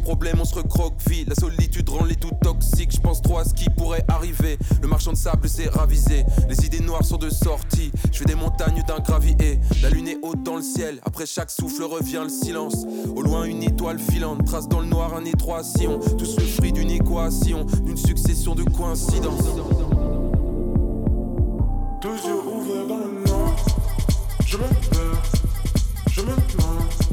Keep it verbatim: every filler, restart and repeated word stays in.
problème on se recroqueville. La solitude rend les tout toxiques. Je pense trop à ce qui pourrait arriver. Le marchand de sable s'est ravisé. Les idées noires sont de sortie. Je fais des montagnes d'un gravier. La lune est haute dans le ciel. Après chaque souffle revient le silence. Au loin une étoile filante trace dans le noir un étroit sillon. Tous le fruit d'une équation, d'une succession de coïncidences. Deux yeux ouverts dans le noir. Je me perds, je me demande.